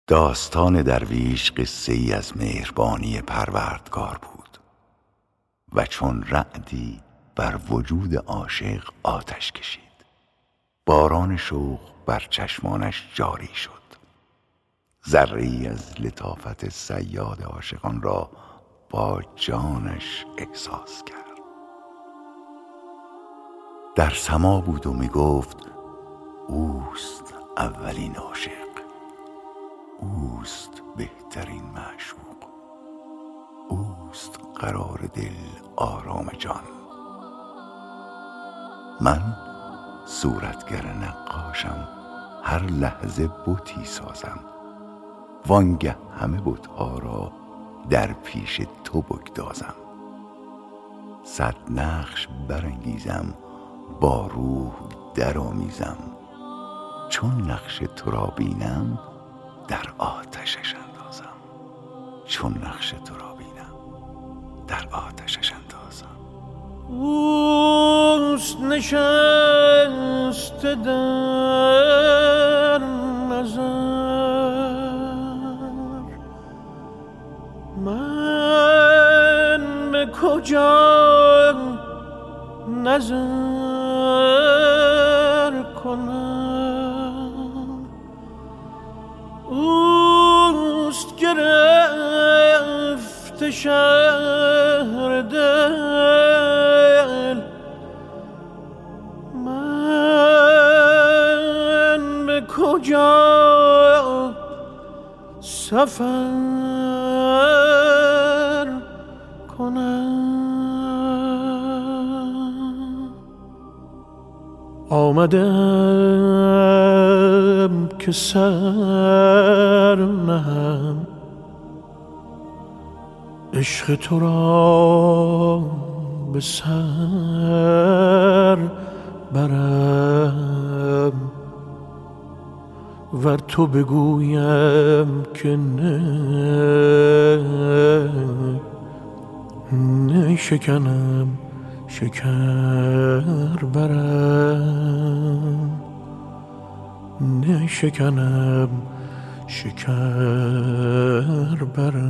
داستان درویش قصه ای از مهربانی پروردگار بود و چون رعدی بر وجود عاشق آتش کشید. باران شوق بر چشمانش جاری شد. ذره‌ای از لطافت صیاد عاشقان را با جانش احساس کرد. در سما بود و می گفت اوست اولین عاشق، اوست بهترین معشوق، اوست قرار دل، آرام جان. من صورتگر نقاشم، هر لحظه بتی سازم، وانگه همه بت‌ها را در پیش تو بگدازم. 100 نقش برانگیزم، با روح درآمیزم، چون نقش تو را بینم در آتشش اندازم، چون نقش تو را بینم در آتشش اندازم. اوست نشسته در نظر، من به کجا نظر کنم. اوست گرفته شهر دل، من به کجا سفر کنم. آمدم که سر نهم، عشق تو را به سر برم، ور تو بگویم که نه شکنم شکر برم، نه شکنم شکر برم.